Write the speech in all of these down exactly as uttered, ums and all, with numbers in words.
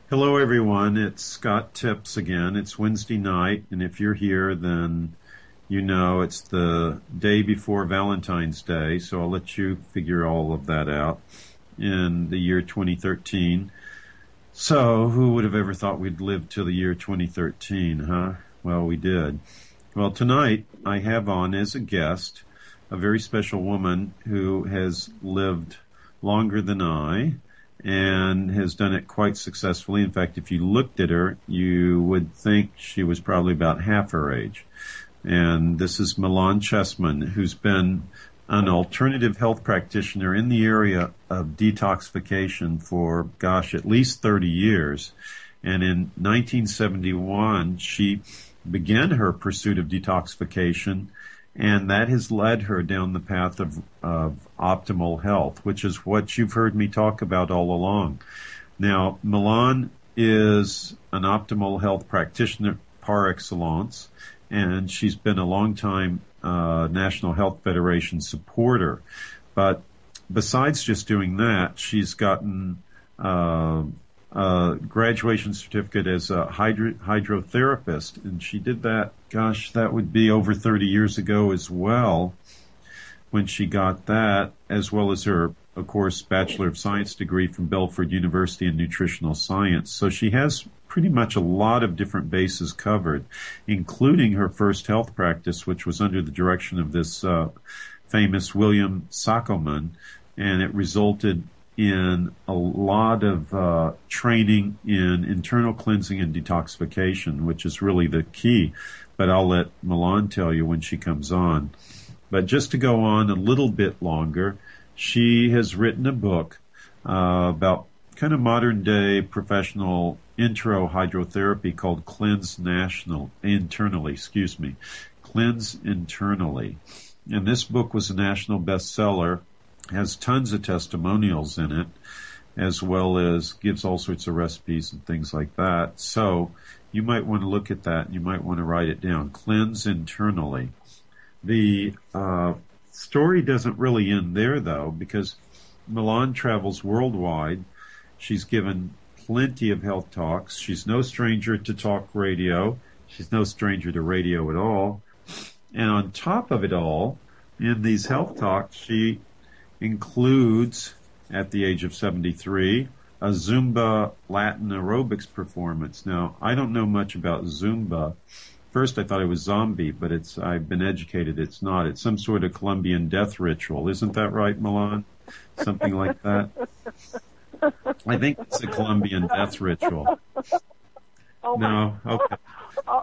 Hello, everyone. It's Scott Tips again. It's Wednesday night, and if you're here, then you know it's the day before Valentine's Day, so I'll let you figure all of that out in the year twenty thirteen. So, who would have ever thought we'd live till the year twenty thirteen, huh? Well, we did. Well, tonight I have on as a guest a very special woman who has lived longer than I and has done it quite successfully. In fact, if you looked at her, you would think she was probably about half her age. And this is Milan Chessman, who's been an alternative health practitioner in the area of detoxification for, gosh, at least thirty years. And in nineteen seventy-one, she began her pursuit of detoxification, and that has led her down the path of, of optimal health, which is what you've heard me talk about all along. Now, Milan is an optimal health practitioner par excellence, and she's been a long time uh, National Health Federation supporter. But besides just doing that, she's gotten uh, a graduation certificate as a hydro- hydrotherapist, and she did that, gosh, that would be over thirty years ago as well, when she got that, as well as her, of course, Bachelor of Science degree from Belford University in Nutritional Science. So she has pretty much a lot of different bases covered, including her first health practice, which was under the direction of this uh, famous William Saccoman, and it resulted in a lot of uh, training in internal cleansing and detoxification, which is really the key. But I'll let Milan tell you when she comes on. But just to go on a little bit longer, she has written a book uh, about kind of modern day professional intro hydrotherapy called Cleanse National, Internally, excuse me, Cleanse Internally. And this book was a national bestseller, has tons of testimonials in it, as well as gives all sorts of recipes and things like that. So you might want to look at that. You might want to write it down. Cleanse Internally. The uh, story doesn't really end there, though, because Milan travels worldwide. She's given plenty of health talks. She's no stranger to talk radio. She's no stranger to radio at all. And on top of it all, in these health talks, she includes, at the age of seventy-three, a Zumba Latin aerobics performance. Now, I don't know much about Zumba. First, I thought it was zombie, but it's, I've been educated it's not. It's some sort of Colombian death ritual. Isn't that right, Milan? Something like that? I think it's a Colombian death ritual. Oh no? My. Okay. Uh,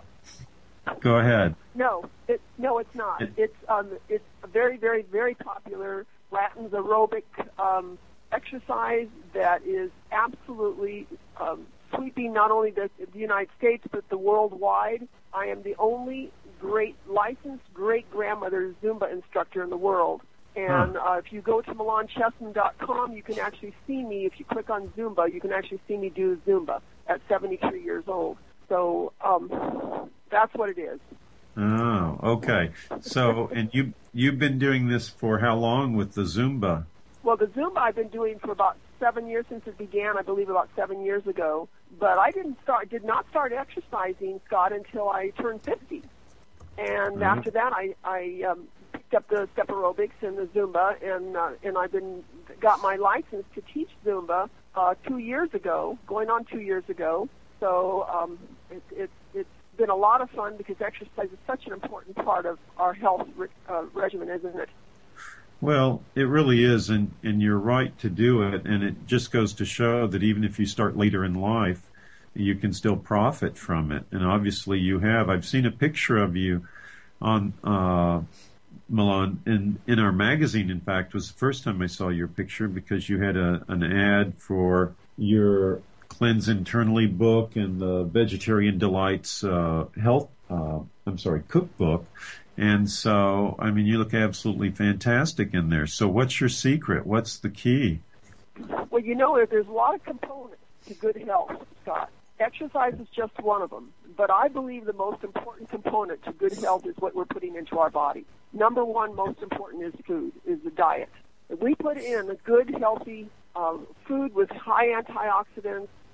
Go ahead. No, it, no, it's not. It, it's um, it's a very, very, very popular Latin aerobic um, exercise that is absolutely um, sweeping not only the, the United States but the worldwide. I am the only great licensed great grandmother Zumba instructor in the world. And uh, if you go to milan chessman dot com, you can actually see me. If you click on Zumba, you can actually see me do Zumba at seventy-three years old. So um, that's what it is. Oh, okay. So, and you you've been doing this for how long with the Zumba? Well, the Zumba I've been doing for about seven years since it began. I believe about seven years ago. But I didn't start, did not start exercising, Scott, until I turned fifty. And mm-hmm. after that, I I um, picked up the step aerobics and the Zumba, and uh, and I've been got my license to teach Zumba uh, two years ago, going on two years ago. So um, it, it, it's been a lot of fun because exercise is such an important part of our health re- uh, regimen, isn't it? Well, it really is, and, and you're right to do it, and it just goes to show that even if you start later in life, you can still profit from it. And obviously you have. I've seen a picture of you on uh, Milan in, in our magazine, in fact, was the first time I saw your picture because you had a, an ad for your Cleanse Internally book and the Vegetarian Delights uh, health, uh, I'm sorry, cookbook. And so, I mean, you look absolutely fantastic in there. So what's your secret? What's the key? Well, you know, there's a lot of components to good health, Scott. Exercise is just one of them. But I believe the most important component to good health is what we're putting into our body. Number one, most important is food, is the diet. If we put in a good, healthy uh, food with high antioxidants,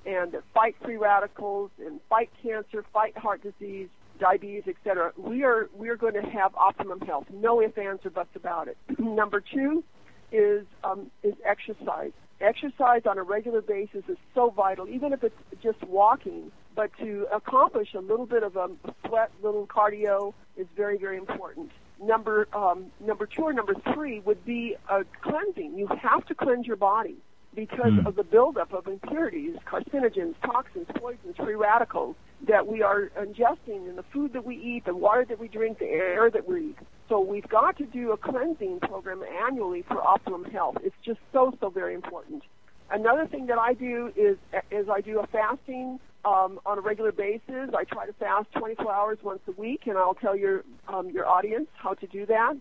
and that fight free radicals and fight cancer, fight heart disease, diabetes, et cetera. We are we are going to have optimum health. No ifs, ands, or buts about it. Number two is um, is exercise. Exercise on a regular basis is so vital, even if it's just walking. But to accomplish a little bit of a sweat, little cardio is very, very important. Number um, number two or number three would be uh, cleansing. You have to cleanse your body because mm. of the buildup of impurities, carcinogens, toxins, poisons, free radicals that we are ingesting in the food that we eat, the water that we drink, the air that we breathe. So we've got to do a cleansing program annually for optimum health. It's just so, so very important. Another thing that I do is is I do a fasting um, on a regular basis. I try to fast twenty-four hours once a week, and I'll tell your um, your audience how to do that.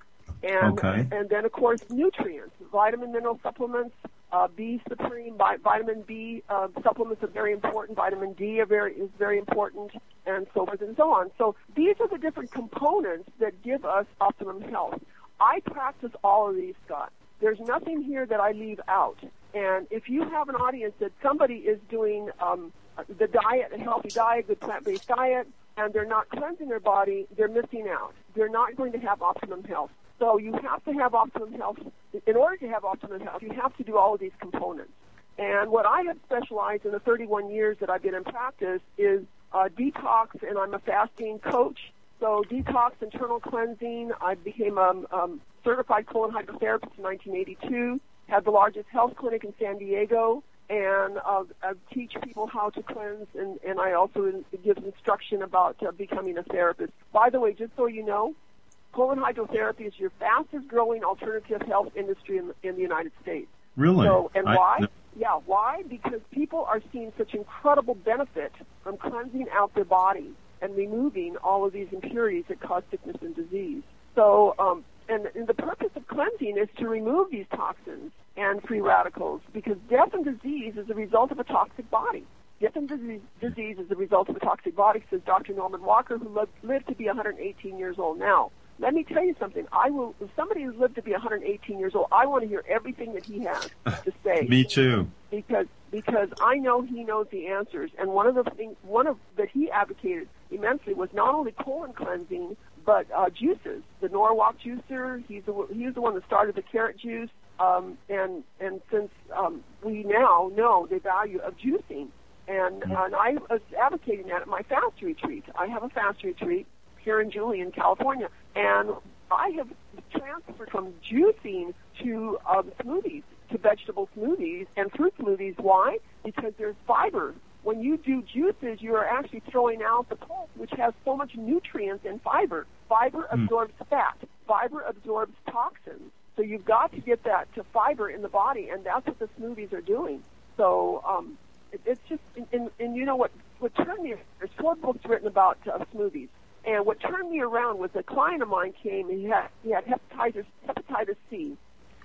And okay. and then of course nutrients, vitamin, mineral supplements, uh, B Supreme, bi- vitamin B uh, supplements are very important. Vitamin D are very is very important, and so forth and so on. So these are the different components that give us optimum health. I practice all of these, Scott. There's nothing here that I leave out. And if you have an audience that somebody is doing um, the diet, a healthy diet, good plant-based diet, and they're not cleansing their body, they're missing out. They're not going to have optimum health. So you have to have optimum health. In order to have optimum health, you have to do all of these components. And what I have specialized in the thirty-one years that I've been in practice is uh, detox, and I'm a fasting coach. So detox, internal cleansing. I became a um, certified colon hydrotherapist in nineteen eighty-two, had the largest health clinic in San Diego, and uh, I teach people how to cleanse, and, and I also give instruction about uh, becoming a therapist. By the way, just so you know, colon hydrotherapy is your fastest growing alternative health industry in, in the United States. Really? So, and I, why? no. Yeah, why? Because people are seeing such incredible benefit from cleansing out their body and removing all of these impurities that cause sickness and disease. So, um, and, and the purpose of cleansing is to remove these toxins and free radicals, because death and disease is a result of a toxic body. Death and disease, disease is the result of a toxic body, says Doctor Norman Walker, who lived, lived to be one hundred eighteen years old now. Let me tell you something. I will. If somebody who's lived to be one hundred eighteen years old, I want to hear everything that he has to say. Me too. Because because I know he knows the answers. And one of the things, one of that he advocated immensely was not only colon cleansing, but uh, juices. The Norwalk juicer. He's the he's the one that started the carrot juice. Um, and and since um, we now know the value of juicing, and uh, and I was advocating that at my fast retreat. I have a fast retreat here in Julian, California, and I have transferred from juicing to um, smoothies, to vegetable smoothies and fruit smoothies. Why? Because there's fiber. When you do juices, you are actually throwing out the pulp, which has so much nutrients and fiber. Fiber mm. absorbs fat. Fiber absorbs toxins. So you've got to get that to fiber in the body, and that's what the smoothies are doing. So um, it, it's just, and, and, and you know what, what turned me, there's four books written about uh, smoothies. And what turned me around was a client of mine came, and he had, he had hepatitis, hepatitis C.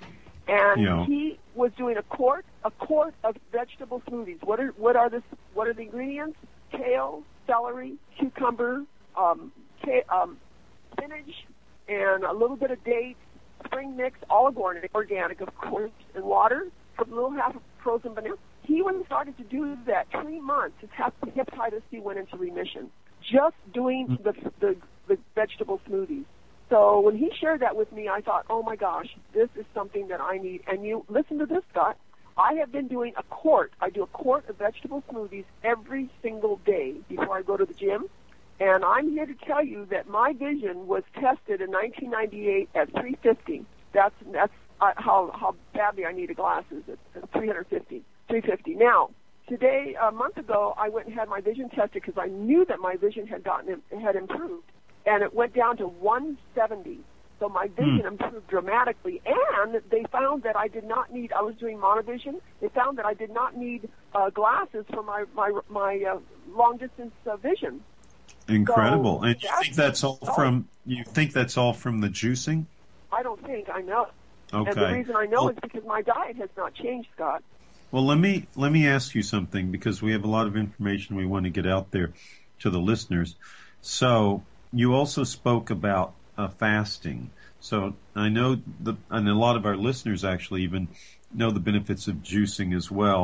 And yeah. he was doing a quart, a quart of vegetable smoothies. What are, what are the, what are the ingredients? Kale, celery, cucumber, um, ca- um, spinach, and a little bit of dates, spring mix, all organic, organic, of course, and water, a little half of frozen banana. He, when he started to do that, three months, his hepatitis C went into remission. Just doing the, the the vegetable smoothies. So when he shared that with me, I thought, oh my gosh, this is something that I need. And you listen to this, Scott. I have been doing a quart. I do a quart of vegetable smoothies every single day before I go to the gym. And I'm here to tell you that my vision was tested in nineteen ninety-eight at three fifty. That's that's uh, how how badly I needed glasses at, at three fifty. three fifty. Now, today, a month ago, I went and had my vision tested because I knew that my vision had gotten had improved, and it went down to one seventy. So my vision hmm. improved dramatically, and they found that I did not need. I was doing monovision. They found that I did not need uh, glasses for my my my uh, long distance uh, vision. Incredible! So and you think that's all from you think that's all from the juicing? I don't think I know. Okay. And the reason I know well, is because my diet has not changed, Scott. Well, let me let me ask you something, because we have a lot of information we want to get out there to the listeners. So you also spoke about uh, fasting. So I know the and a lot of our listeners actually even know the benefits of juicing as well.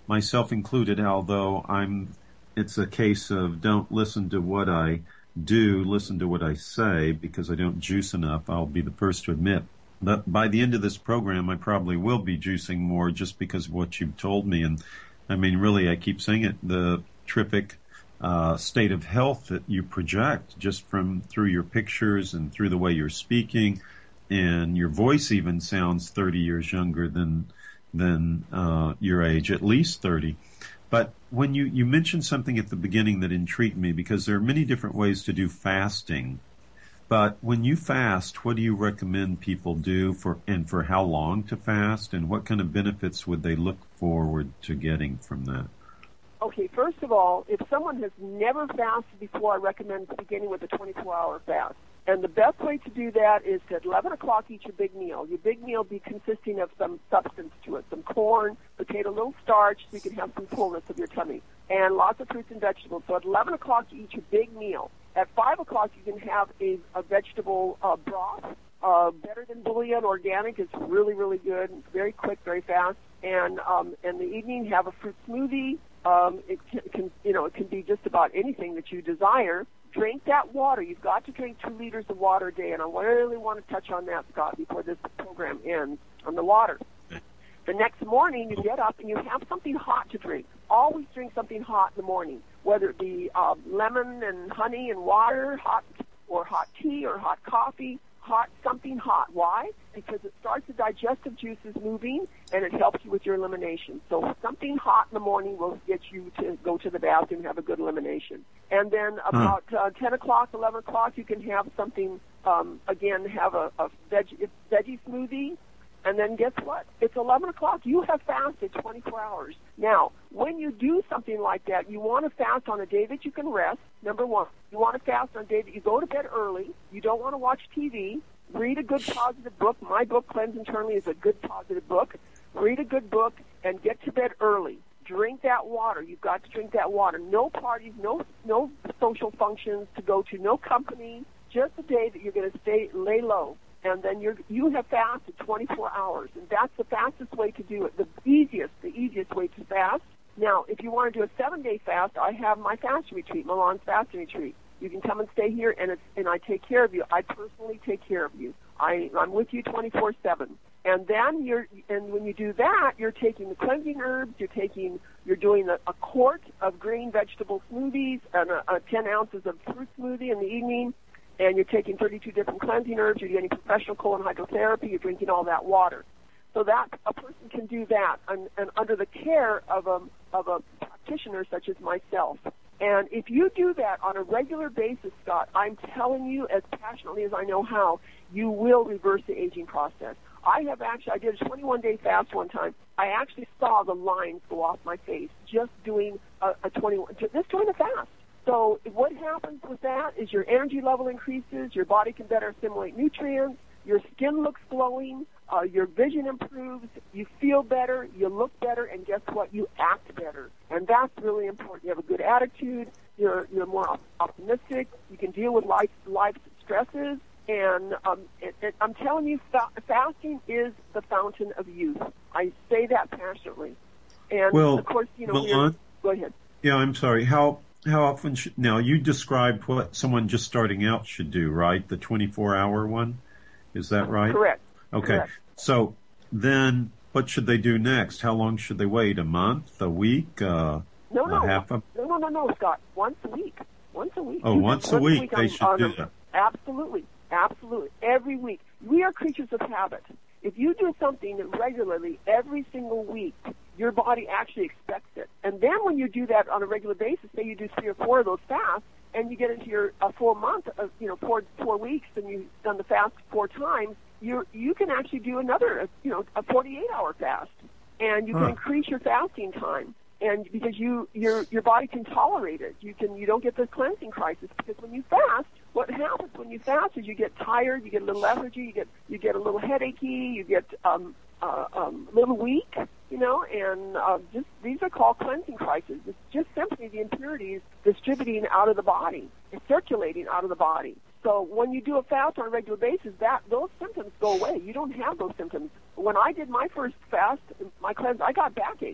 myself included, although I'm, it's a case of don't listen to what I do, listen to what I say, because I don't juice enough. I'll be the first to admit. But by the end of this program, I probably will be juicing more just because of what you've told me. And I mean, really, I keep saying it, the terrific uh, state of health that you project just from through your pictures and through the way you're speaking, and your voice even sounds thirty years younger than than uh, your age, at least thirty. But when you, you mentioned something at the beginning that intrigued me, because there are many different ways to do fasting. But when you fast, what do you recommend people do for, and for how long to fast, and what kind of benefits would they look forward to getting from that? Okay, first of all, if someone has never fasted before, I recommend beginning with a twenty-four hour fast. And the best way to do that is to at eleven o'clock eat your big meal. Your big meal be consisting of some substance to it, some corn, potato, a little starch, so you can have some fullness of your tummy, and lots of fruits and vegetables. So at eleven o'clock you eat your big meal. At five o'clock you can have a, a vegetable uh, broth. Uh, better than bouillon, organic. It's really, really good. It's very quick, very fast. And um, in the evening, have a fruit smoothie. Um, it can, can, you know, it can be just about anything that you desire. Drink that water. You've got to drink two liters of water a day, and I really want to touch on that, Scott, before this program ends, on the water. The next morning, you get up and you have something hot to drink. Always drink something hot in the morning, whether it be uh, lemon and honey and water, hot or hot tea or hot coffee. Hot, something hot. Why? Because it starts the digestive juices moving, and it helps you with your elimination. So something hot in the morning will get you to go to the bathroom and have a good elimination. And then about uh, ten o'clock, eleven o'clock, you can have something, um, again, have a, a veg, veggie smoothie. And then guess what? It's eleven o'clock. You have fasted twenty-four hours. Now, when you do something like that, you want to fast on a day that you can rest, number one. You want to fast on a day that you go to bed early. You don't want to watch T V. Read a good positive book. My book, Cleanse Internally, is a good positive book. Read a good book and get to bed early. Drink that water. You've got to drink that water. No parties, no no social functions to go to, no company. Just a day that you're going to stay, lay low. And then you're, you have fasted twenty-four hours, and that's the fastest way to do it, the easiest, the easiest way to fast. Now, if you want to do a seven-day fast, I have my fasting retreat, Milan's fasting retreat. You can come and stay here, and it's, and I take care of you. I personally take care of you. I, I'm with you twenty-four seven. And then you're, and when you do that, you're taking the cleansing herbs. You're taking, you're doing a, a quart of green vegetable smoothies and a, a ten ounces of fruit smoothie in the evening. And you're taking thirty-two different cleansing herbs, you're getting professional colon hydrotherapy, you're drinking all that water. So that a person can do that, and, and under the care of a, of a practitioner such as myself. And if you do that on a regular basis, Scott, I'm telling you as passionately as I know how, you will reverse the aging process. I have actually, I did a twenty-one day fast one time. I actually saw the lines go off my face just doing a, a twenty-one, just doing a fast. So what happens with that is your energy level increases, your body can better assimilate nutrients, your skin looks glowing, uh, your vision improves, you feel better, you look better, and guess what? You act better. And that's really important. You have a good attitude, you're, you're more optimistic, you can deal with life, life's stresses, and um, it, it, I'm telling you, fa- fasting is the fountain of youth. I say that passionately. And, well, of course, you know, Milan, go ahead. Yeah, I'm sorry. How... How often should, now you described what someone just starting out should do, right? The twenty-four hour one. Is that right? Correct. Okay. Correct. So then what should they do next? How long should they wait? A month, a week, uh, no, no, a half a... No, no, no, no, Scott. Once a week. Once a week. Oh, you once can, a week, week they on, should on do a, that. Absolutely. Absolutely. Every week. We are creatures of habit. If you do something regularly every single week, your body actually expects it. And then when you do that on a regular basis, say you do three or four of those fasts, and you get into your uh, four month, uh, you know, four four weeks, and you've done the fast four times, you you can actually do another, uh, you know, a forty-eight hour fast, and you can huh. increase your fasting time. And because you your your body can tolerate it, you can you don't get the cleansing crisis, because when you fast, what happens when you fast is you get tired, you get a little lethargy, you get you get a little headachy, you get um uh, um a little weak, you know, and uh, just these are called cleansing crises. It's just simply the impurities distributing out of the body, it's circulating out of the body. So when you do a fast on a regular basis, that those symptoms go away. You don't have those symptoms. When I did my first fast, my cleanse, I got backaches.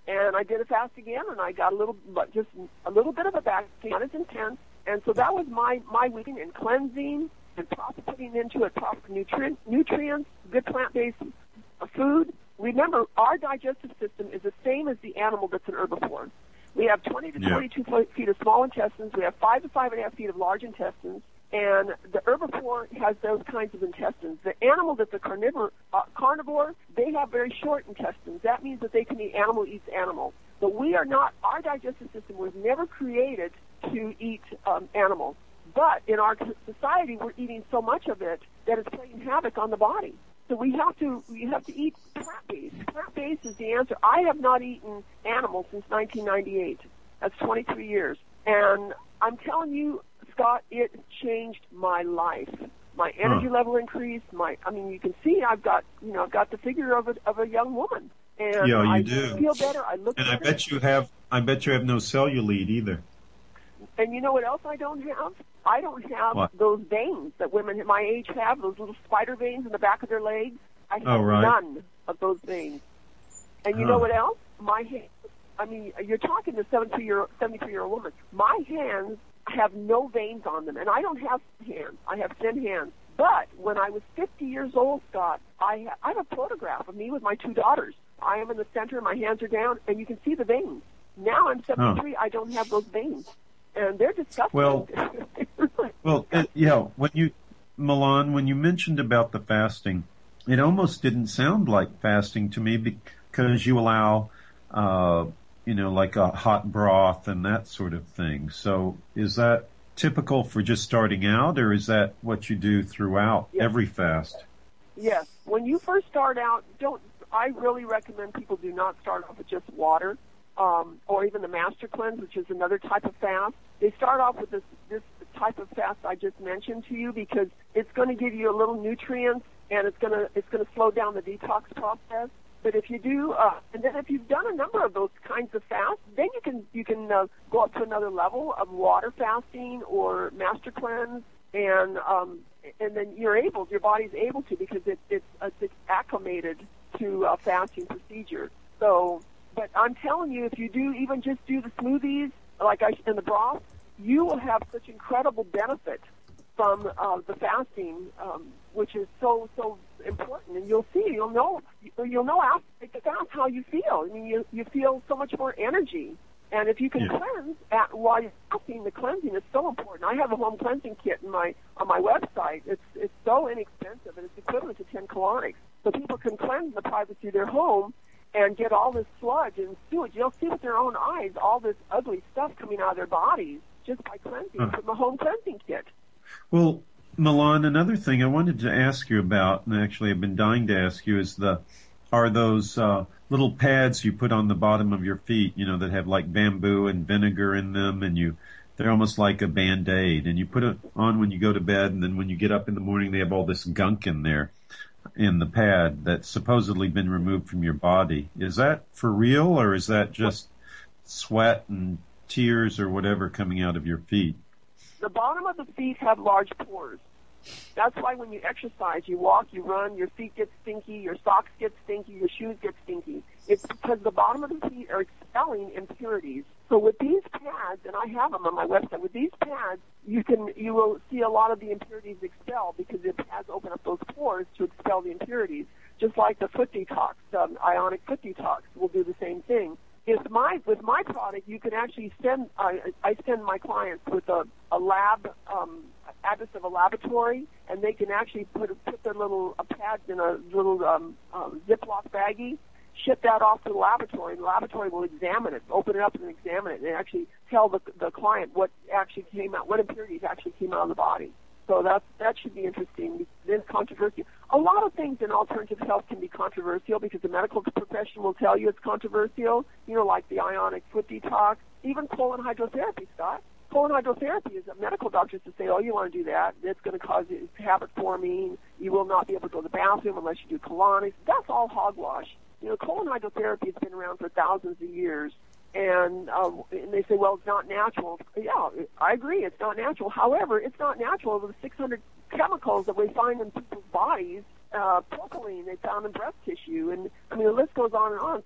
And I did a fast again, and I got a little, but just a little bit of a back pain, not as intense. And so that was my, my weekend in cleansing and proper putting into it proper nutrient, nutrients, good plant-based food. Remember, our digestive system is the same as the animal that's an herbivore. We have twenty to yeah. twenty-two feet of small intestines. We have five to five and a half feet of large intestines. And the herbivore has those kinds of intestines. The animal that's a carnivore, uh, carnivore, they have very short intestines. That means that they can eat animal eats animal. But we are not, our digestive system was never created to eat um, animals. But in our society, we're eating so much of it that it's playing havoc on the body. So we have to we have to eat plant-based. Plant-based is the answer. I have not eaten animals since nineteen ninety-eight. That's twenty-three years. And I'm telling you, Scott, it changed my life. My energy huh. level increased. My, I mean, you can see I've got, you know, I've got the figure of a of a young woman. And yeah, you I do. feel better. I look and better. I bet you have. I bet you have no cellulite either. And you know what else I don't have? I don't have what? those veins that women my age have, those little spider veins in the back of their legs. I have oh, right. none of those veins. And you huh. know what else? My hands, I mean, you're talking to a seventy-three-year-old woman. My hands have no veins on them, and I don't have hands. I have thin hands. But when I was fifty years old, Scott, I, ha- I have a photograph of me with my two daughters. I am in the center, my hands are down, and you can see the veins. Now I'm seventy-three, huh. I don't have those veins. And they're disgusting. Well, well, it, yeah. When you, Milan, when you mentioned about the fasting, it almost didn't sound like fasting to me because you allow, uh, you know, like a hot broth and that sort of thing. So, is that typical for just starting out, or is that what you do throughout yes. every fast? Yes. When you first start out, don't. I really recommend people do not start off with just water. Um, or even the Master Cleanse, which is another type of fast. They start off with this, this type of fast I just mentioned to you because it's going to give you a little nutrients and it's going to it's going to slow down the detox process. But if you do, uh, and then if you've done a number of those kinds of fasts, then you can you can uh, go up to another level of water fasting or Master Cleanse, and um, and then you're able, your body's able to because it, it's it's acclimated to a fasting procedure. So. But I'm telling you, if you do even just do the smoothies, like I in the broth, you will have such incredible benefit from uh, the fasting, um, which is so so important. And you'll see, you'll know, you'll know after the fast how you feel. I mean, you you feel so much more energy. And if you can yeah. cleanse at, while you're fasting, the cleansing is so important. I have a home cleansing kit in my on my website. It's it's so inexpensive, and it's equivalent to ten colonics. So people can cleanse in the privacy of their home and get all this sludge and sewage. You'll see with their own eyes all this ugly stuff coming out of their bodies just by cleansing huh. from the home cleansing kit. Well, Milan, another thing I wanted to ask you about, and actually I've been dying to ask you, is the are those uh, little pads you put on the bottom of your feet, you know, that have like bamboo and vinegar in them, and you they're almost like a Band-Aid, and you put it on when you go to bed, and then when you get up in the morning, they have all this gunk in there. In the pad that's supposedly been removed from your body. Is that for real, or is that just sweat and tears or whatever coming out of your feet? The bottom of the feet have large pores. That's why when you exercise, you walk, you run, your feet get stinky, your socks get stinky, your shoes get stinky. It's because the bottom of the feet are expelling impurities. So with these pads, and I have them on my website, with these pads, you can you will see a lot of the impurities expel because the pads open up those pores to expel the impurities. Just like the foot detox, um, ionic foot detox will do the same thing. If my with my product, you can actually send. I, I send my clients with a, a lab um, address of a laboratory, and they can actually put put their little uh, pads in a little um, um, Ziploc baggie. Ship that off to the laboratory, and the laboratory will examine it, open it up and examine it, and actually tell the the client what actually came out, what impurities actually came out of the body. So that that should be interesting. It's controversial. A lot of things in alternative health can be controversial because the medical profession will tell you it's controversial. You know, like the ionic foot detox, even colon hydrotherapy, Scott. Colon hydrotherapy is a medical doctors to say, oh, you want to do that. It's going to cause you habit forming. You will not be able to go to the bathroom unless you do colonics. That's all hogwash. You know, colon hydrotherapy has been around for thousands of years, and, uh, and they say, well, it's not natural. Yeah, I agree, it's not natural. However, it's not natural. The six hundred chemicals that we find in people's bodies, uh, propylene they found in breast tissue, and I mean the list goes on and on. So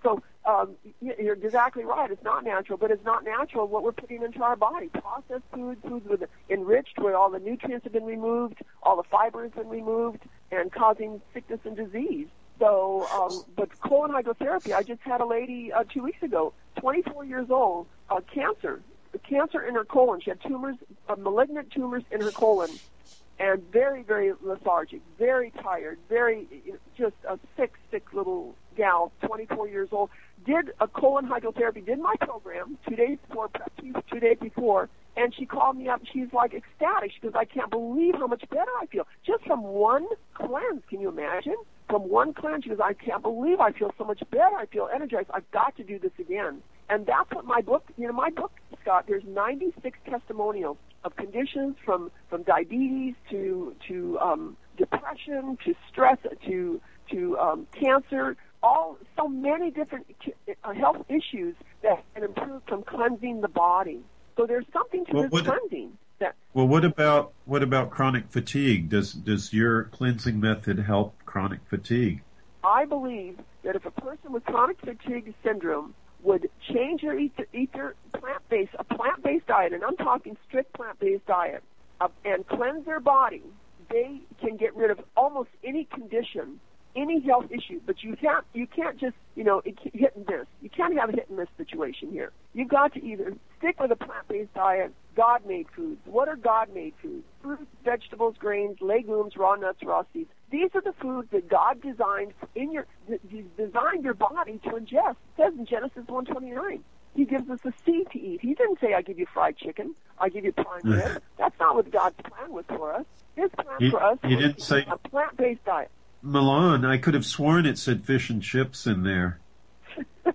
um, you're exactly right. It's not natural, but it's not natural what we're putting into our body. Processed food, foods with enriched, where all the nutrients have been removed, all the fiber has been removed, and causing sickness and disease. So, um, but colon hydrotherapy, I just had a lady uh, two weeks ago, twenty-four years old, uh, cancer, cancer in her colon. She had tumors, uh, malignant tumors in her colon, and very, very lethargic, very tired, very, just a sick, sick little gal, twenty-four years old. Did a colon hydrotherapy, did my program two days before, two days before, and she called me up. She's like ecstatic. She goes, I can't believe how much better I feel. Just from one cleanse, can you imagine? From one cleanse, she goes, I can't believe I feel so much better. I feel energized. I've got to do this again. And that's what my book, you know, my book, Scott, there's ninety-six testimonials of conditions from, from diabetes to, to um, depression to stress to, to um, cancer, all so many different uh, health issues that can improve from cleansing the body. So there's something to well, this what, cleansing. That, well, what about what about chronic fatigue? Does does your cleansing method help chronic fatigue? I believe that if a person with chronic fatigue syndrome would change their eat, eat their plant-based, a plant-based diet, and I'm talking strict plant-based diet, uh, and cleanse their body, they can get rid of almost any condition, any health issue. But you can't, you can't just, you know, hit and miss. You can't have a hit and miss situation here. You've got to either stick with a plant-based diet, God-made foods. What are God-made foods? Fruits, vegetables, grains, legumes, raw nuts, raw seeds. These are the foods that God designed in your, designed your body to ingest. It says in Genesis one twenty-nine. He gives us a seed to eat. He didn't say, I give you fried chicken, I give you prime rib. That's not what God's plan was for us. His plan he, for us he was didn't say, a plant-based diet. Milan, I could have sworn it said fish and chips in there. Do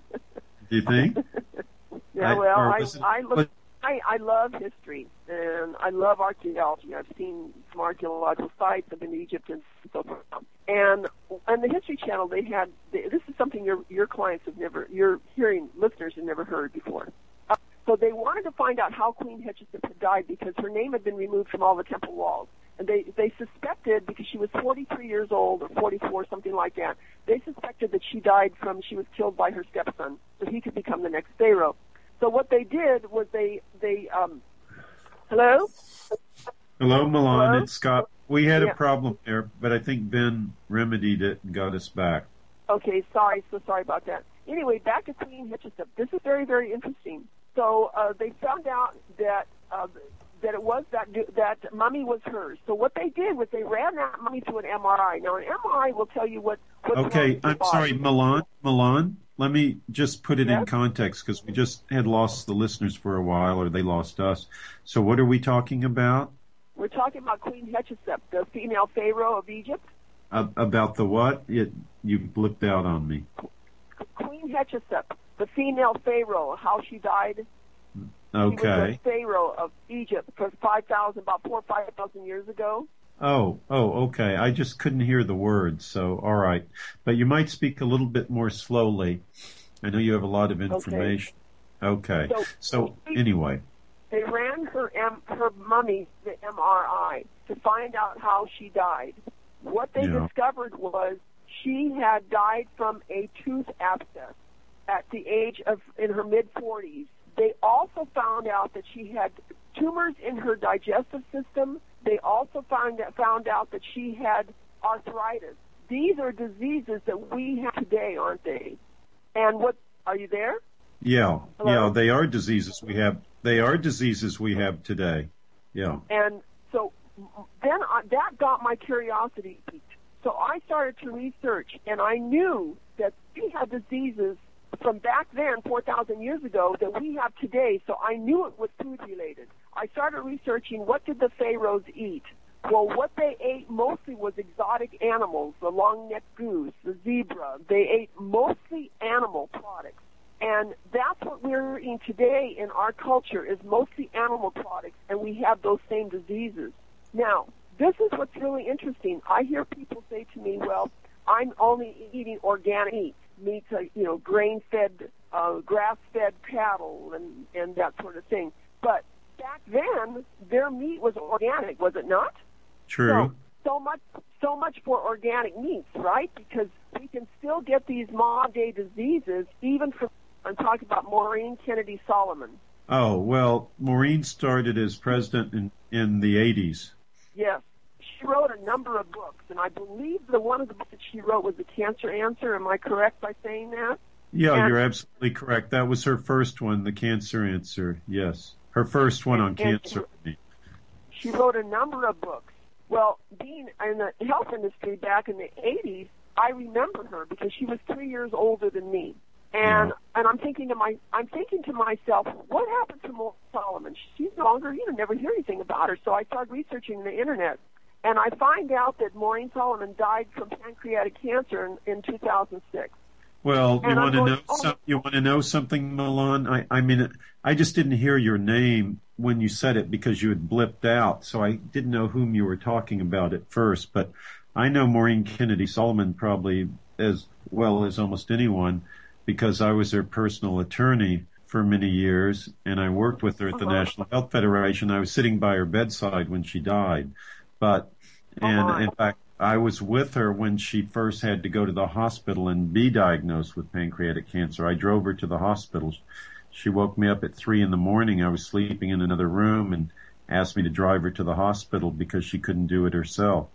you think? Yeah, I, well, I, it, I look... I, I love history, and I love archaeology. I've seen some archaeological sites. I've been to Egypt and so forth. And on the History Channel, they had, this is something your your clients have never, your hearing listeners have never heard before. Uh, so they wanted to find out how Queen Hatshepsut had died because her name had been removed from all the temple walls. And they, they suspected, because she was forty-three years old, or forty-four, something like that, they suspected that she died from, she was killed by her stepson, so he could become the next pharaoh. So what they did was they, they um, hello? Hello, Milan. Hello? It's Scott. We had yeah. a problem there, but I think Ben remedied it and got us back. Okay, sorry. So sorry about that. Anyway, back to Queen Hatshepsut. This is very, very interesting. So uh, they found out that uh, that it was that that mummy was hers. So what they did was they ran that mummy to an M R I. Now, an M R I will tell you what. What's okay, I'm body. sorry, Milan. Milan. Let me just put it yes? in context because we just had lost the listeners for a while, or they lost us. So what are we talking about? We're talking about Queen Hatshepsut, the female pharaoh of Egypt. Uh, about the what? It, you blipped out on me. Queen Hatshepsut, the female pharaoh, how she died. Okay. She was the pharaoh of Egypt for five thousand, about four or five thousand years ago. Oh, oh, okay. I just couldn't hear the words, so all right. But you might speak a little bit more slowly. I know you have a lot of information. Okay. okay. So, so anyway. They ran her M, her mummy, the M R I, to find out how she died. What they yeah. discovered was she had died from a tooth abscess at the age of, in her mid-forties. They also found out that she had tumors in her digestive system. They also found found out that she had arthritis. These are diseases that we have today, aren't they? And what, are you there? Yeah, Hello? yeah, they are diseases we have. They are diseases we have today. Yeah. And so then I, that got my curiosity piqued. So I started to research, and I knew that we had diseases from back then, four thousand years ago, that we have today, so I knew it was food-related. I started researching what did the pharaohs eat. Well, what they ate mostly was exotic animals, the long-necked goose, the zebra. They ate mostly animal products. And that's what we're eating today in our culture is mostly animal products, and we have those same diseases. Now, this is what's really interesting. I hear people say to me, well, I'm only eating organic meat. Meat, uh, you know, grain-fed, uh, grass-fed cattle and, and that sort of thing. But back then, their meat was organic, was it not? True. So, so much, so much for organic meats, right? Because we can still get these modern-day diseases, even from, I'm talking about Maureen Kennedy Solomon. Oh, well, Maureen started as president in, in the eighties. Yes. She wrote a number of books, and I believe the one of the books that she wrote was The Cancer Answer. Am I correct by saying that? Yeah, and, you're absolutely correct. That was her first one, The Cancer Answer. Yes. Her first one and, on and cancer. She wrote a number of books. Well, being in the health industry back in the eighties, I remember her because she was three years older than me. And Yeah. and I'm thinking to my I'm thinking to myself, what happened to Maureen Solomon? She's no longer here. Never hear anything about her. So I started researching the internet, and I find out that Maureen Solomon died from pancreatic cancer in, in two thousand six. Well, you And want to going, know oh, some, you want to know something, Milan? I, I mean, I just didn't hear your name when you said it because you had blipped out, so I didn't know whom you were talking about at first. But I know Maureen Kennedy Solomon probably as well as almost anyone because I was her personal attorney for many years, and I worked with her at the uh-huh. National Health Federation. I was sitting by her bedside when she died, but and Uh-huh. in fact. I was with her when she first had to go to the hospital and be diagnosed with pancreatic cancer. I drove her to the hospital. She woke me up at three in the morning. I was sleeping in another room and asked me to drive her to the hospital because she couldn't do it herself.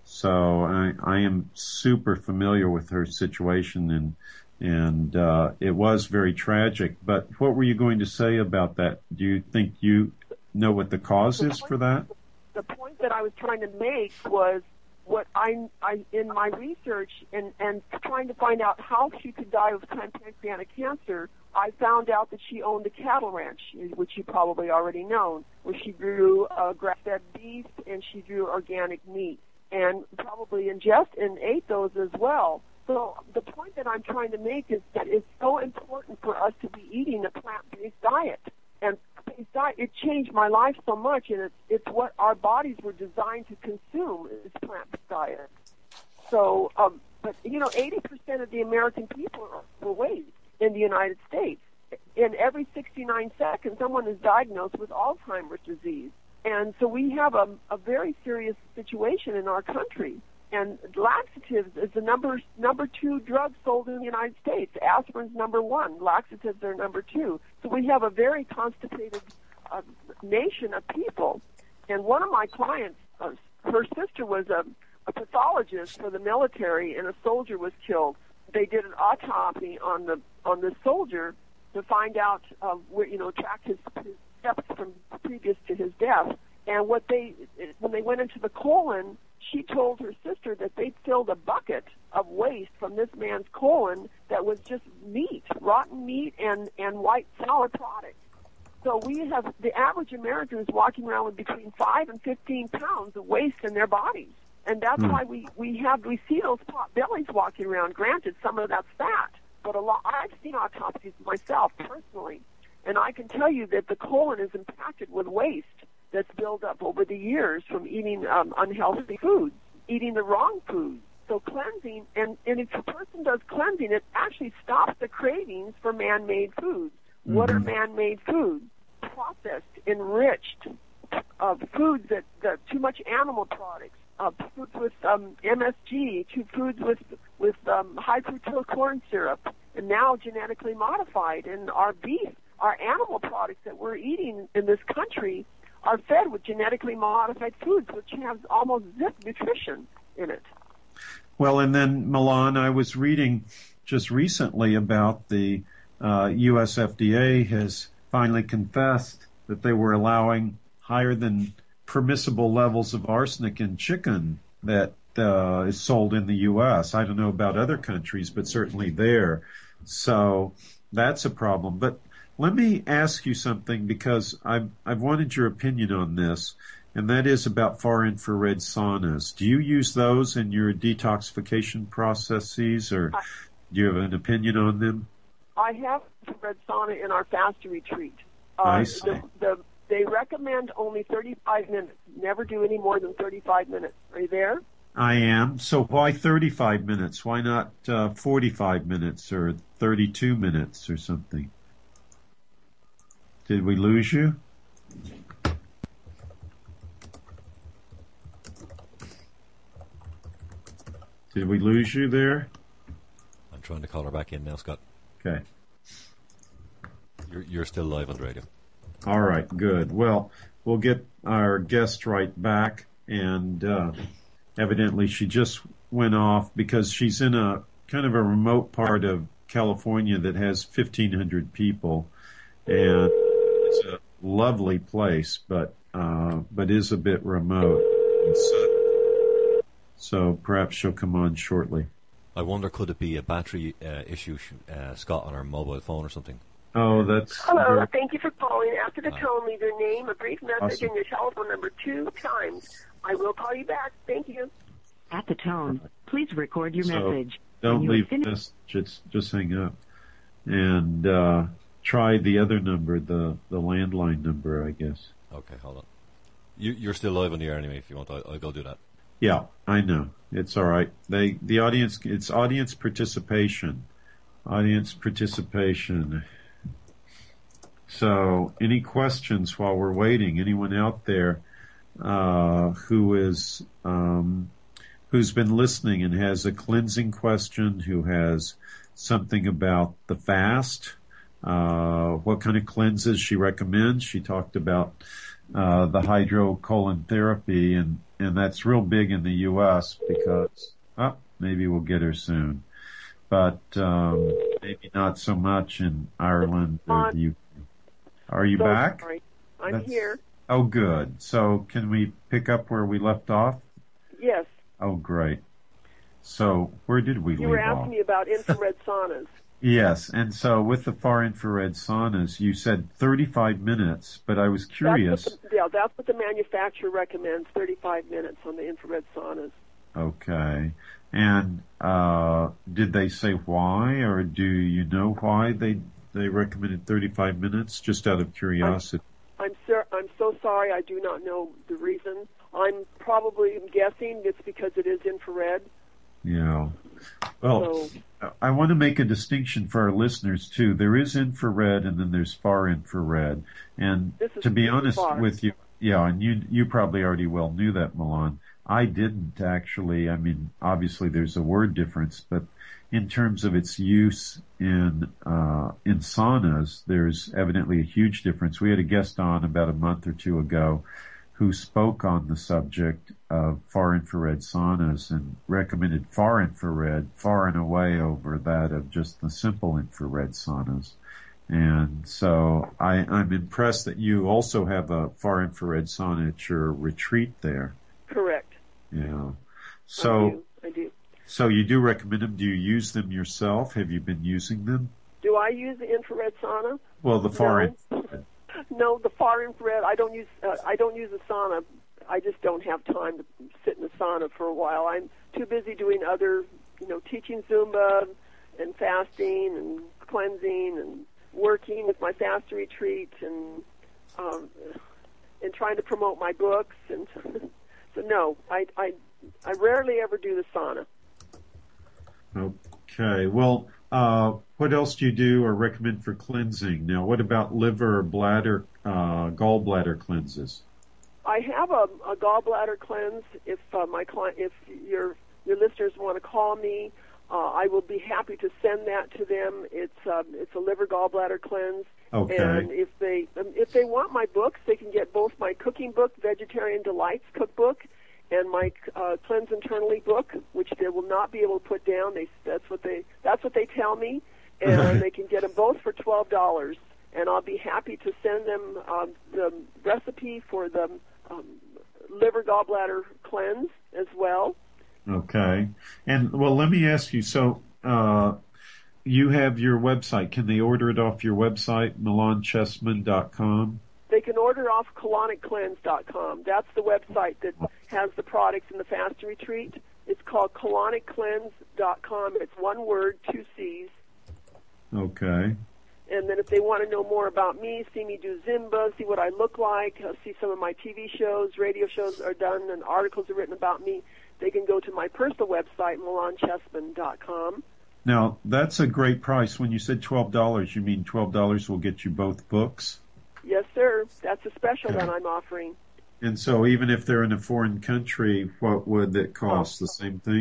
So I, I am super familiar with her situation, and and uh, it was very tragic. But what were you going to say about that? Do you think you know what the cause is for that? The point that I was trying to make was what I, I in my research and, and trying to find out how she could die of pancreatic cancer, I found out that she owned a cattle ranch, which you probably already know, where she grew uh, grass-fed beef and she grew organic meat, and probably ingest and ate those as well. So the point that I'm trying to make is that it's so important for us to be eating a plant-based diet. And plant-based diet, it changed my life so much, and it's, it's what our bodies were designed to consume is plant-based diet. So, um, but, you know, eighty percent of the American people are overweight in the United States. And every sixty-nine seconds, someone is diagnosed with Alzheimer's disease. And so we have a, a very serious situation in our country. And laxatives is the number number two drug sold in the United States. Aspirin's number one. Laxatives are number two. So we have a very constipated uh, nation of people. And one of my clients, uh, her sister was a, a pathologist for the military, and a soldier was killed. They did an autopsy on the on the soldier to find out, uh, where, you know, track his, his steps from previous to his death. And what they, when they went into the colon, she told her sister that they filled a bucket of waste from this man's colon that was just meat, rotten meat, and, and white flour products. So we have, the average American is walking around with between five and fifteen pounds of waste in their bodies. And that's mm. why we, we have, we see those pot bellies walking around. Granted, some of that's fat, but a lot, I've seen autopsies myself personally, and I can tell you that the colon is impacted with waste that's built up over the years from eating um, unhealthy foods, eating the wrong foods. So cleansing, and, and if a person does cleansing, it actually stops the cravings for man-made foods. Mm-hmm. What are man-made foods? Processed, enriched, uh, foods that, that too much animal products, uh, foods with um, M S G, to foods with with um, high fructose corn syrup, and now genetically modified. And our beef, our animal products that we're eating in this country are fed with genetically modified foods, which has almost zip nutrition in it. Well, and then, Milan, I was reading just recently about the uh, U S F D A has finally confessed that they were allowing higher than permissible levels of arsenic in chicken that uh, is sold in the U S. I don't know about other countries, but certainly there. So that's a problem. But let me ask you something, because I've, I've wanted your opinion on this, and that is about far infrared saunas. Do you use those in your detoxification processes, or do you have an opinion on them? I have infrared sauna in our fast retreat. Uh, I see. The, the, they recommend only thirty-five minutes. Never do any more than thirty-five minutes. Are you there? I am. So why thirty-five minutes? Why not uh, forty-five minutes or thirty-two minutes or something? Did we lose you? Did we lose you there? trying to call her back in now, Scott. Okay. You're, you're still live on the radio. All right, good. Well, we'll get our guest right back, and uh, evidently she just went off because she's in a kind of a remote part of California that has fifteen hundred people, and it's a lovely place, but uh, but is a bit remote. So, so perhaps she'll come on shortly. I wonder, could it be a battery uh, issue, uh, Scott, on her mobile phone or something? Oh, that's... Hello, very... thank you for calling. After the Hi. tone, leave your name, a brief message, Awesome. and your telephone number two times. I will call you back. Thank you. At the tone, please record your So, message. Don't When you leave have fin- this. Just, just hang up. And uh, try the other number, the, the landline number, I guess. Okay, hold on. You, you're still live on the air anyway. If you want, I'll, I'll go do that. Yeah, I know. It's all right. They, the audience, it's audience participation. Audience participation. So, any questions while we're waiting? Anyone out there uh, who is um, who's been listening and has a cleansing question, who has something about the fast, uh, what kind of cleanses she recommends? She talked about uh, the hydrocolon therapy, and and that's real big in the U S because oh, maybe we'll get her soon, but um, maybe not so much in Ireland or the U K. Are you So back? Sorry. I'm That's- here. Oh, good. So can we pick up where we left off? Yes. Oh, great. So where did we You leave were off? asking me about infrared saunas. Yes, and so with the far infrared saunas, you said thirty-five minutes, but I was curious. That's what the, yeah, that's what the manufacturer recommends, thirty-five minutes on the infrared saunas. Okay. And uh, did they say why, or do you know why they they recommended thirty-five minutes, just out of curiosity? I'm sir, I'm so sorry. I do not know the reason. I'm probably guessing it's because it is infrared. Yeah. Well, So, I want to make a distinction for our listeners too. There is infrared, and then there's far infrared. And This is to be honest far. with you, yeah, and you you probably already well knew that, Milan. I didn't actually. I mean, obviously there's a word difference, but in terms of its use in uh, in saunas, there's evidently a huge difference. We had a guest on about a month or two ago who spoke on the subject of far infrared saunas and recommended far infrared far and away over that of just the simple infrared saunas. And so I, I'm impressed that you also have a far infrared sauna at your retreat there. correct. Yeah. I So, do. I do. so you do recommend them. Do you use them yourself? Have you been using them? Do I use the infrared sauna? Well, the far No. infrared. No, the far infrared. I don't use. Uh, I don't use a sauna. I just don't have time to sit in the sauna for a while. I'm too busy doing other, you know, teaching Zumba and fasting and cleansing and working with my fast retreat and um, and trying to promote my books. And so, no, I I I rarely ever do the sauna. Okay. Well, uh, what else do you do or recommend for cleansing? Now, what about liver or bladder, uh, gallbladder cleanses? I have a, a gallbladder cleanse. If uh, my client, if your your listeners want to call me, uh, I will be happy to send that to them. It's um, it's a liver gallbladder cleanse. Okay. And if they um, if they want my books, they can get both my cooking book, Vegetarian Delights Cookbook, and my uh, Cleanse Internally book, which they will not be able to put down. They that's what they that's what they tell me, and they can get them both for twelve dollars. And I'll be happy to send them um, the recipe for the um, liver gallbladder cleanse as well. Okay. And, well, let me ask you, so, uh, you have your website. Can they order it off your website, milan chessman dot com? They can order off colonic cleanse dot com. That's the website that has the products in the fast retreat. It's called colonic cleanse dot com. It's one word, two C's. Okay. And then if they want to know more about me, see me do Zumba, see what I look like, uh, see some of my T V shows, radio shows are done, and articles are written about me, they can go to my personal website, milan chessman dot com. Now, that's a great price. When you said twelve dollars, you mean twelve dollars will get you both books? Yes, sir. That's a special that I'm offering. And so even if they're in a foreign country, what would it cost? The same thing?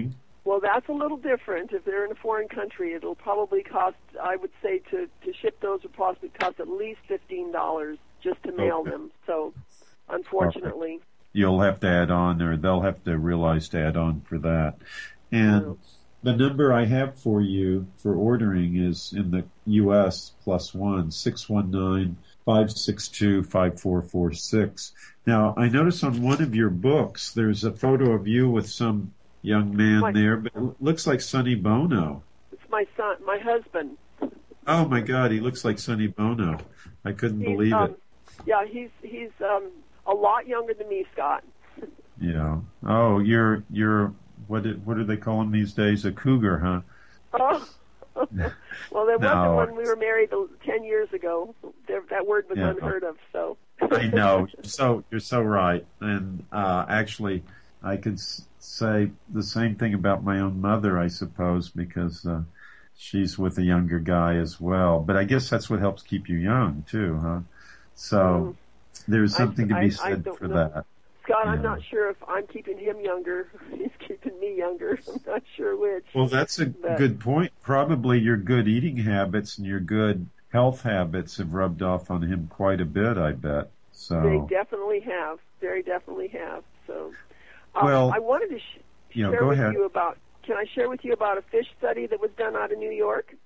Well, that's a little different. If they're in a foreign country, it'll probably cost, I would say, to, to ship those would possibly cost at least fifteen dollars just to mail Okay. them. So, unfortunately. Okay. You'll have to add on, or they'll have to realize to add on for that. And No. the number I have for you for ordering is in the U S plus one, six one nine, five six two, five four four six. Now, I notice on one of your books, there's a photo of you with some young man My- there, but it looks like Sonny Bono. It's my son, my husband. Oh my God, he looks like Sonny Bono. I couldn't He's, believe um, it. Yeah, he's he's um, a lot younger than me, Scott. Yeah. Oh, you're you're what did, what do they call him these days? A cougar, huh? Oh. Well, there No. wasn't when we were married ten years ago. There, that word was Yeah. unheard of. So I know. You're so you're so right. And uh, actually, I could s- say the same thing about my own mother, I suppose, because uh, she's with a younger guy as well. But I guess that's what helps keep you young too, huh? So there's something I- to be I- I said don't for know. that. Scott, I'm Yeah. not sure if I'm keeping him younger. He's keeping me younger. I'm not sure which. Well, that's a But- good point. Probably your good eating habits and your good health habits have rubbed off on him quite a bit, I bet. So. They definitely have. Very definitely have. So, uh, Well, I wanted to sh- you know, share go with ahead. you about. Can I share with you about a fish study that was done out of New York?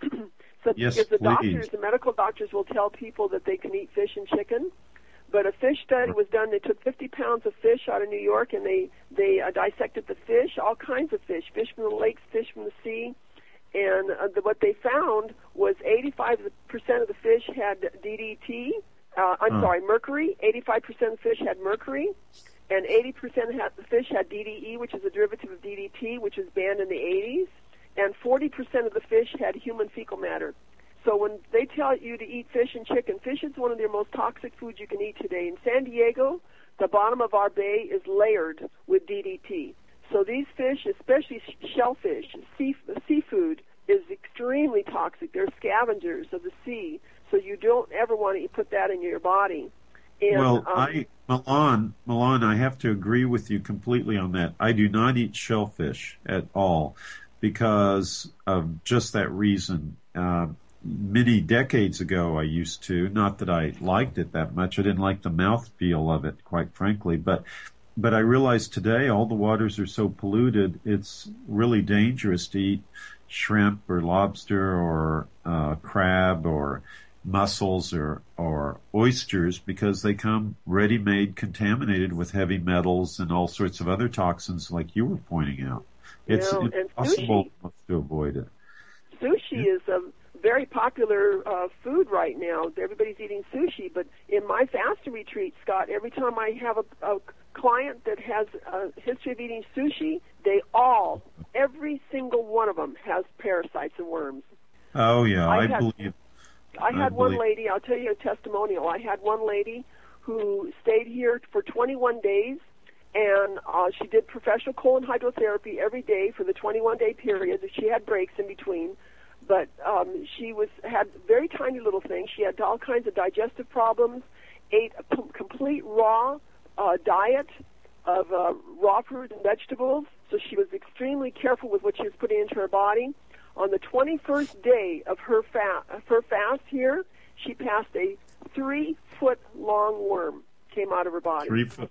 So, Yes, because the please. doctors, the medical doctors, will tell people that they can eat fish and chicken. But a fish study was done. They took fifty pounds of fish out of New York, and they they uh, dissected the fish, all kinds of fish, fish from the lakes, fish from the sea. And uh, the, what they found was eighty-five percent of the fish had D D T. Uh, I'm Huh. sorry, mercury. eighty-five percent of the fish had mercury, and eighty percent of the fish had D D E, which is a derivative of D D T, which was banned in the eighties. And forty percent of the fish had human fecal matter. So when they tell you to eat fish and chicken, fish is one of the most toxic foods you can eat today. In San Diego, the bottom of our bay is layered with D D T. So these fish, especially shellfish, sea, seafood, is extremely toxic. They're scavengers of the sea, so you don't ever want to put that in your body. And, Well, um, I, Milan, Milan, I have to agree with you completely on that. I do not eat shellfish at all because of just that reason. Uh, many decades ago I used to, not that I liked it that much. I didn't like the mouthfeel of it, quite frankly, but but I realize today all the waters are so polluted, it's really dangerous to eat shrimp or lobster or uh, crab or mussels or, or oysters because they come ready-made contaminated with heavy metals and all sorts of other toxins like you were pointing out. It's You know, and impossible sushi. to avoid it. Sushi is a very popular uh, food right now. Everybody's eating sushi, but in my fasting retreat, Scott, every time I have a, a client that has a history of eating sushi, they all, every single one of them has parasites and worms. Oh yeah, I I had- believe. I I had one believe- lady, I'll tell you a testimonial. I had one lady who stayed here for twenty-one days, and uh, she did professional colon hydrotherapy every day for the twenty-one day period. She had breaks in between, but um, she was had very tiny little things. She had all kinds of digestive problems, ate a com- complete raw uh, diet of uh, raw fruit and vegetables, so she was extremely careful with what she was putting into her body. On the twenty-first day of her, fa- of her fast here, she passed a three-foot-long worm came out of her body. Three foot.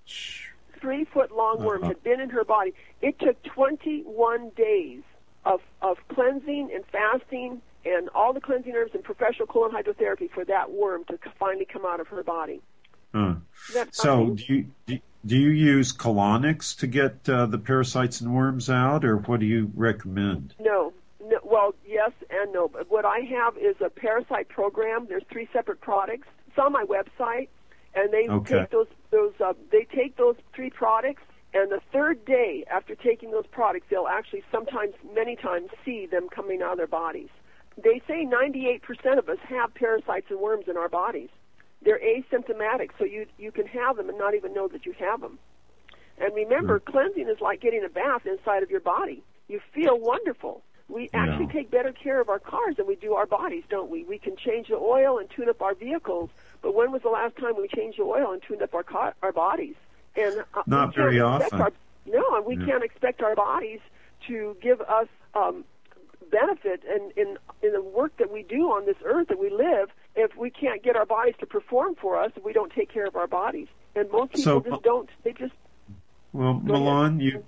Three-foot-long worm Uh-huh. had been in her body. It took twenty-one days of, of cleansing and fasting and all the cleansing herbs and professional colon hydrotherapy for that worm to c- finally come out of her body. Huh. That's So nothing. do you do, do you use colonics to get uh, the parasites and worms out, or what do you recommend? No. No, well, yes and no. But what I have is a parasite program. There's three separate products. It's on my website, and they Okay. take those those uh, they take those three products, and the third day after taking those products, they'll actually sometimes, many times, see them coming out of their bodies. They say ninety-eight percent of us have parasites and worms in our bodies. They're asymptomatic, so you you can have them and not even know that you have them. And remember, Hmm. cleansing is like getting a bath inside of your body. You feel wonderful. We actually Yeah. take better care of our cars than we do our bodies, don't we? We can change the oil and tune up our vehicles, but when was the last time we changed the oil and tuned up our car, our bodies? And uh, Not we can't very expect often. Our, no, and we Yeah. can't expect our bodies to give us um, benefit in, in in the work that we do on this earth that we live if we can't get our bodies to perform for us if we don't take care of our bodies. And most people So, just don't. They just Well, Milan, you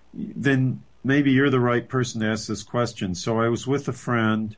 then maybe you're the right person to ask this question. So I was with a friend,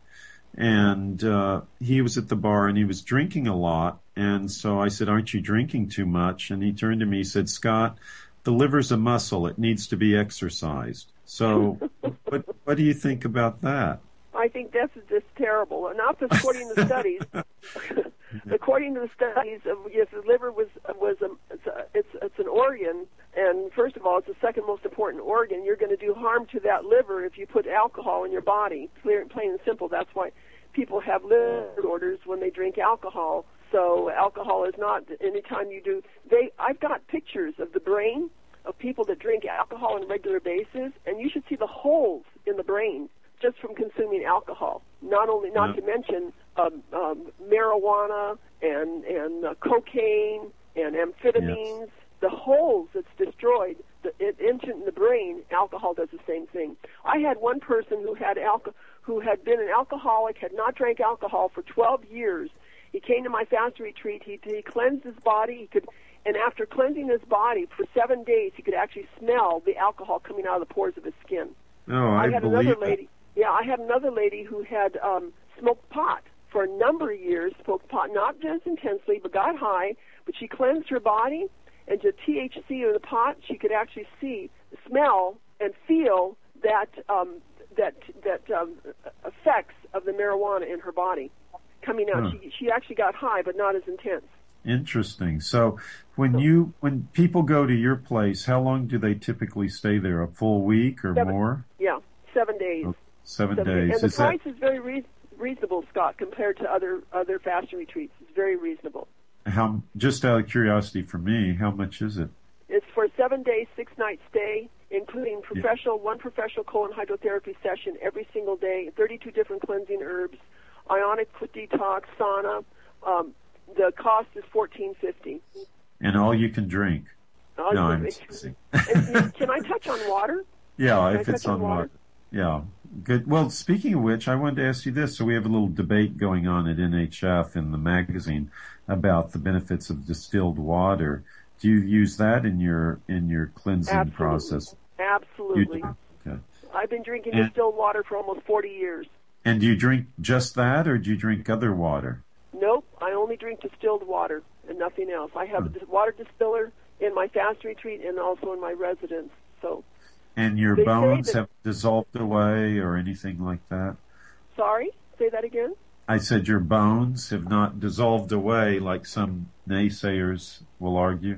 and uh, he was at the bar, and he was drinking a lot. And so I said, "Aren't you drinking too much?" And he turned to me, he said, "Scott, the liver's a muscle. It needs to be exercised." So what, what do you think about that? I think that's just terrible. And not according to the studies. According to the studies, if the liver was was a, it's, a, it's it's an organ, and first of all, it's the second most important organ. You're going to do harm to that liver if you put alcohol in your body. Clear, plain and simple. That's why people have liver disorders when they drink alcohol. So alcohol is not anytime you do. They I've got pictures of the brain of people that drink alcohol on a regular basis, and you should see the holes in the brain just from consuming alcohol. Not only, not yeah. to mention um, um, marijuana and and uh, cocaine and amphetamines. Yes. The holes that's destroyed the, it, in the brain. Alcohol does the same thing. I had one person who had alco- who had been an alcoholic, had not drank alcohol for twelve years. He came to my fast retreat. He, he cleansed his body. He could, and after cleansing his body for seven days, he could actually smell the alcohol coming out of the pores of his skin. Oh, I, I had believe another it. lady. Yeah, I had another lady who had um, smoked pot for a number of years, smoked pot not just intensely, but got high, but she cleansed her body, and the T H C in the pot, she could actually see, smell, and feel that um, that that um, effects of the marijuana in her body coming out. Huh. She she actually got high, but not as intense. Interesting. So when you when people go to your place, how long do they typically stay there? A full week or Seven, more? Yeah, seven days. Oh, seven, seven days. days. And the is price that, is very re- reasonable, Scott, compared to other other fasting retreats. It's very reasonable. how? Just out of curiosity for me, how much is it? It's for a seven-day, six-night stay, including professional yeah. one professional colon hydrotherapy session every single day, thirty-two different cleansing herbs, ionic detox, sauna. Um, the cost is fourteen fifty. And all you can drink. All no, you I'm can, teasing. and, can I touch on water? Yeah, can if I it's touch on water. water. Yeah, good. Well, speaking of which, I wanted to ask you this. So we have a little debate going on at N H F in the magazine about the benefits of distilled water. Do you use that in your in your cleansing Absolutely. process? Absolutely. You do? Okay. I've been drinking And- distilled water for almost forty years. And do you drink just that, or do you drink other water? Nope, I only drink distilled water and nothing else. I have Hmm. a water distiller in my fast retreat and also in my residence. So, And your They say bones that- have dissolved away or anything like that? sorry, say that again? I said your bones have not dissolved away like some naysayers will argue.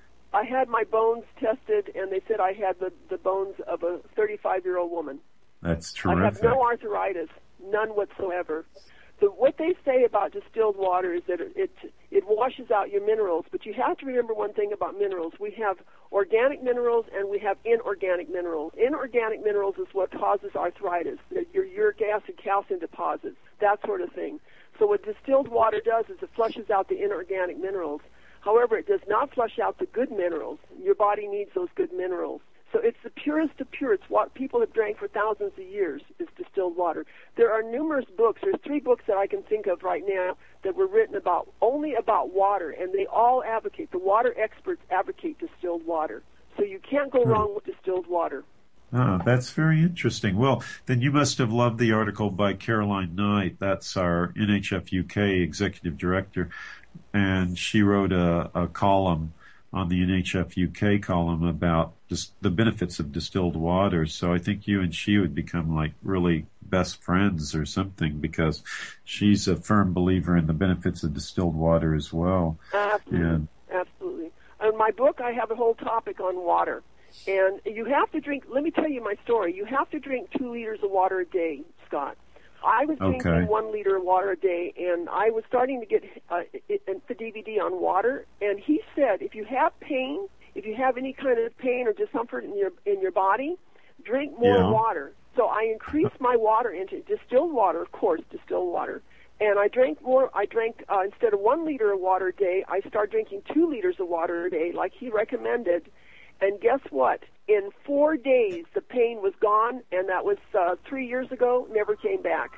I had my bones tested, and they said I had the, the bones of a thirty-five-year-old woman. That's I have terrific. no arthritis, none whatsoever. So what they say about distilled water is that it, it it washes out your minerals, but you have to remember one thing about minerals. We have organic minerals and we have inorganic minerals. Inorganic minerals is what causes arthritis, your uric acid, calcium deposits, that sort of thing. So what distilled water does is it flushes out the inorganic minerals. However, it does not flush out the good minerals. Your body needs those good minerals. So it's the purest of pure. It's what people have drank for thousands of years is distilled water. There are numerous books. There's three books that I can think of right now that were written about only about water, and they all advocate, the water experts advocate distilled water. So you can't go wrong with distilled water. Oh, that's very interesting. Well, then you must have loved the article by Caroline Knight. That's our N H F U K executive director. And she wrote a, a column on the N H F U K column about just the benefits of distilled water. So I think you and she would become like really best friends or something, because she's a firm believer in the benefits of distilled water as well. Absolutely. And, Absolutely. In my book, I have a whole topic on water. And you have to drink, let me tell you my story. You have to drink two liters of water a day, Scott. I was drinking Okay. one liter of water a day, and I was starting to get uh, it, it, the D V D on water. And he said, if you have pain, if you have any kind of pain or discomfort in your in your body, drink more Yeah. water. So I increased my water into distilled water, of course, distilled water. And I drank more. I drank uh, instead of one liter of water a day, I started drinking two liters of water a day, like he recommended. And guess what? In four days, the pain was gone, and that was uh, three years ago. Never came back.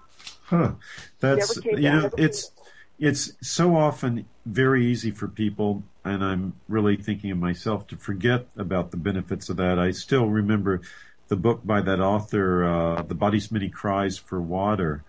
Huh. That's, Never came you back. know, it's, it's so often very easy for people, and I'm really thinking of myself, to forget about the benefits of that. I still remember the book by that author, uh, The Body's Many Cries for Water.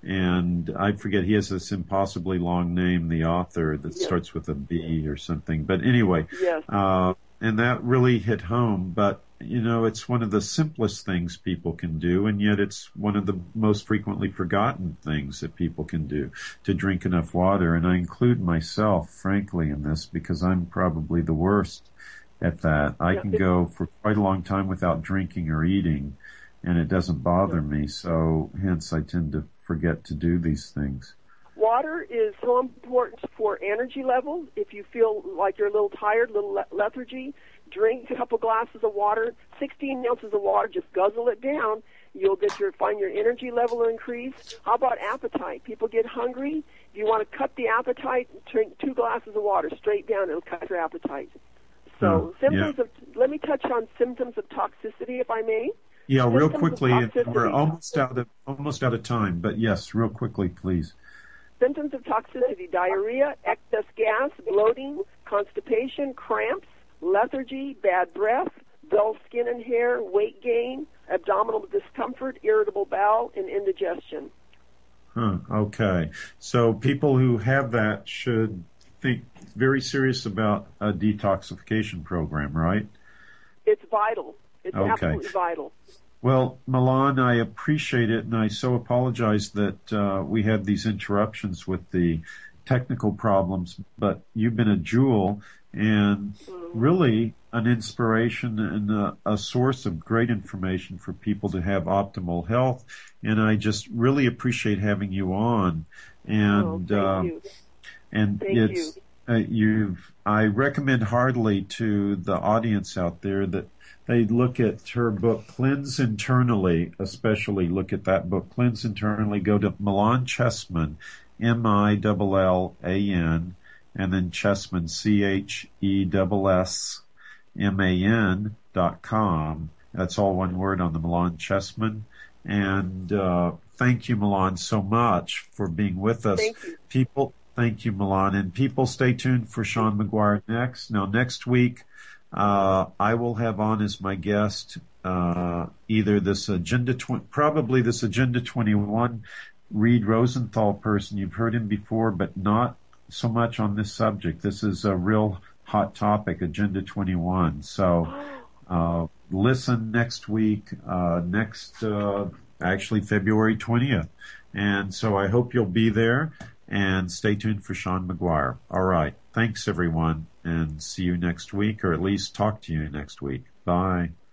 And I forget, he has this impossibly long name, the author, that Yes. starts with a B or something. But anyway, Yes. uh, and that really hit home. But, you know, it's one of the simplest things people can do, and yet it's one of the most frequently forgotten things that people can do, to drink enough water. And I include myself, frankly, in this, because I'm probably the worst at that. I can go for quite a long time without drinking or eating, and it doesn't bother me. So hence I tend to forget to do these things. Water is so important for energy levels. If you feel like you're a little tired, a little le- lethargy, drink a couple glasses of water, sixteen ounces of water, just guzzle it down. You'll get your, find your energy level increase. How about appetite? People get hungry. If you want to cut the appetite, drink two glasses of water straight down. It'll cut your appetite. So Oh, symptoms yeah. of, let me touch on symptoms of toxicity, if I may. Yeah, real Symptoms of quickly, toxicity. we're almost out of almost out of time, but yes, real quickly, please. Symptoms of toxicity: diarrhea, excess gas, bloating, constipation, cramps, lethargy, bad breath, dull skin and hair, weight gain, abdominal discomfort, irritable bowel, and indigestion. Huh, okay. So people who have that should think very serious about a detoxification program, right? It's vital. It's Okay. absolutely vital. Well, Milan, I appreciate it, and I so apologize that uh, we had these interruptions with the technical problems, but you've been a jewel and really an inspiration and a, a source of great information for people to have optimal health, and I just really appreciate having you on. And oh, thank uh, you. and Thank it's you. uh, you've I recommend heartily to the audience out there that they look at her book, Cleanse Internally, especially look at that book, Cleanse Internally. Go to Milan Chessman, M I L L A N, and then Chessman, C H E S S M A N dot com. That's all one word on the Milan Chessman. And uh, thank you, Milan, so much for being with us. Thank you. People, thank you, Milan. And people, stay tuned for Sean McGuire next. Now, next week, Uh, I will have on as my guest uh, either this agenda, tw- probably this Agenda twenty-one Reed Rosenthal person. You've heard him before, but not so much on this subject. This is a real hot topic, Agenda twenty-one. So uh, listen next week, uh, next uh, actually February twentieth. And so I hope you'll be there. And stay tuned for Sean McGuire. All right. Thanks, everyone. And see you next week, or at least talk to you next week. Bye.